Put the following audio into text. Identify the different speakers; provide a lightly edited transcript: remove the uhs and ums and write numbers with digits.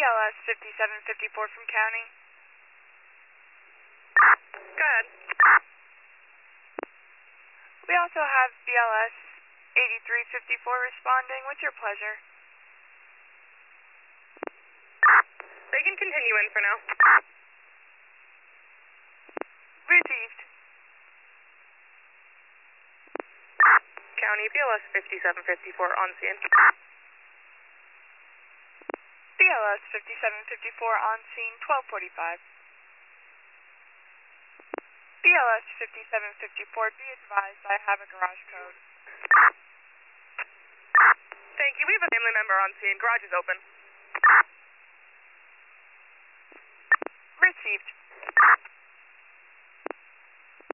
Speaker 1: BLS 5754 from County.
Speaker 2: Go ahead.
Speaker 1: We also have BLS 8354 responding. What's your pleasure?
Speaker 2: They can continue in for now.
Speaker 1: Received.
Speaker 2: County, BLS 5754 on scene.
Speaker 1: BLS 5754 on scene, 1245. BLS 5754, be advised I have a garage code.
Speaker 2: Thank you. We have a family member on scene. Garage is open.
Speaker 1: Received.